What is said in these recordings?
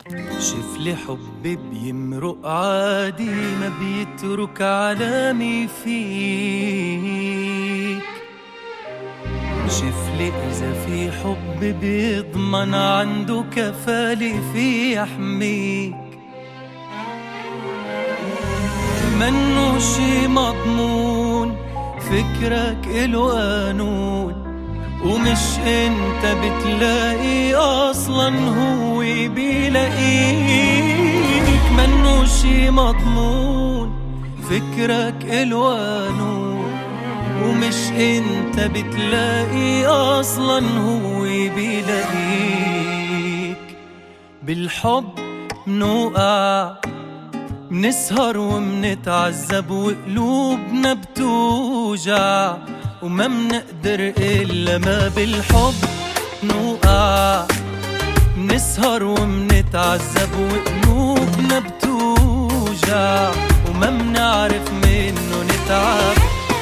شوف لي حب بيمرق عادي ما بيترك علامي فيك. شوف لي إذا في حب بيضمن عنده كفالي في يحميك. منو شي مضمون فكرك إله قانون، ومش انت بتلاقي اصلا هو بيلاقيك. منو شي مضمون فكرك إله قانون، ومش انت بتلاقي اصلا هو بيلاقيك. بالحب منوقع منسهر ومنتعذب وقلوبنا بتوجع، وما منقدر إلا ما بالحب نوقع. منسهر ومنتعذب وقلوبنا بتوجع، وما منعرف منه نتعب.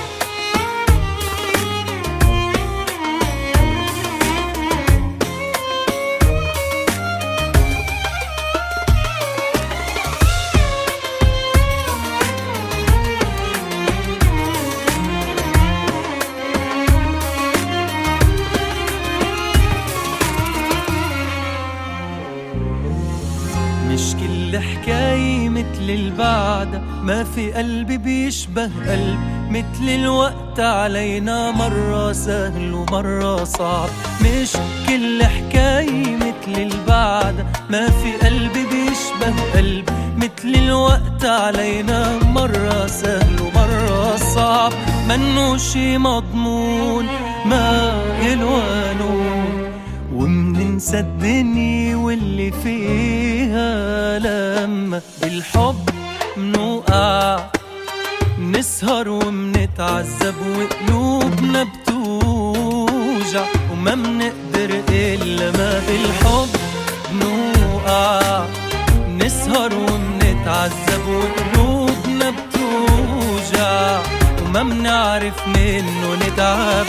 مش كل حكاية متل البعدة، ما في قلب بيشبه قلب. متل الوقت علينا مرة سهل ومرة صعب. مش كل حكاية متل البعدة، ما في قلب بيشبه قلب. متل الوقت علينا مرة سهل ومرة صعب. منو شي مضمون ما إله قانون، ومننسى الدنيا واللي فيها لما بالحب منوقع. منسهر ومنتعذب وقلوبنا بتوجع، وما منقدر إلا ما بالحب منوقع. منسهر ومنتعذب وقلوبنا بتوجع، وما منعرف منه نتعب.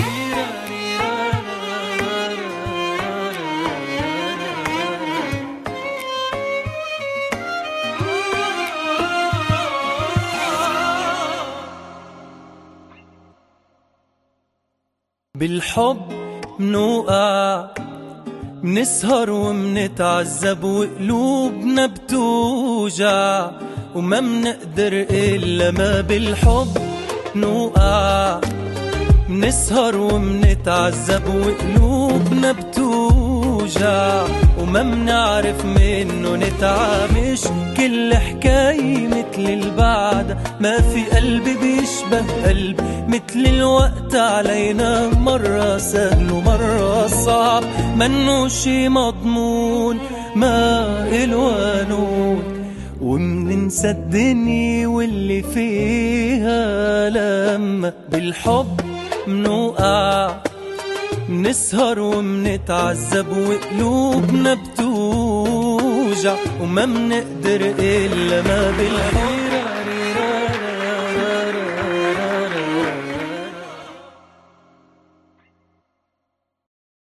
بالحب منوقع منسهر ومنتعذب وقلوبنا بتوجع، وما منقدر إلا ما بالحب نوقع. منسهر ومنتعذب وقلوبنا بتوجع، وما منعرف منه نتعب. مش كل حكاية متل البعدة، ما في قلب بيشبه قلب. متل الوقت علينا مرة سهل ومرة صعب. منو شي مضمون ما إله قانون، ومننسى الدنيا واللي فيها لما بالحب منوقع. منسهر ومنتعذب وقلوبنا بتوجع، وما منقدر إلا ما بالحب.